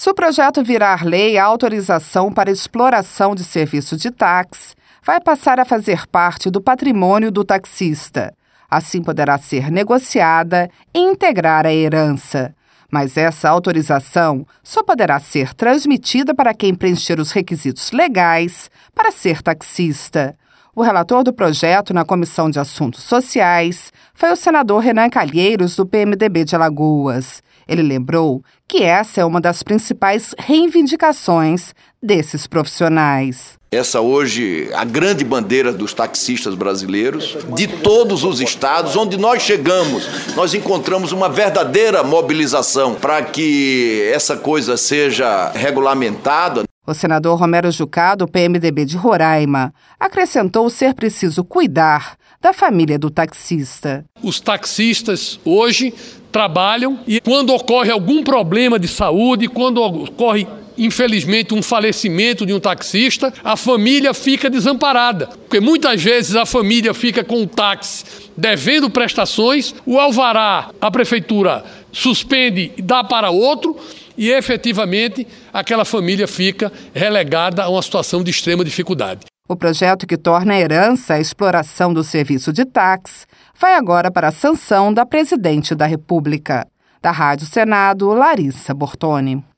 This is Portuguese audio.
Se o projeto virar lei, a autorização para exploração de serviço de táxi vai passar a fazer parte do patrimônio do taxista. Assim poderá ser negociada e integrar a herança. Mas essa autorização só poderá ser transmitida para quem preencher os requisitos legais para ser taxista. O relator do projeto na Comissão de Assuntos Sociais foi o senador Renan Calheiros, do PMDB de Alagoas. Ele lembrou que essa é uma das principais reivindicações desses profissionais. Essa hoje é a grande bandeira dos taxistas brasileiros, de todos os estados. Onde nós chegamos, nós encontramos uma verdadeira mobilização para que essa coisa seja regulamentada. O senador Romero Jucá, do PMDB de Roraima, acrescentou ser preciso cuidar da família do taxista. Os taxistas hoje trabalham e quando ocorre algum problema de saúde, quando ocorre, infelizmente, um falecimento de um taxista, a família fica desamparada. Porque muitas vezes a família fica com o táxi devendo prestações, o alvará, a prefeitura suspende e dá para outro, e efetivamente aquela família fica relegada a uma situação de extrema dificuldade. O projeto que torna a herança a exploração do serviço de táxi vai agora para a sanção da Presidente da República. Da Rádio Senado, Larissa Bortoni.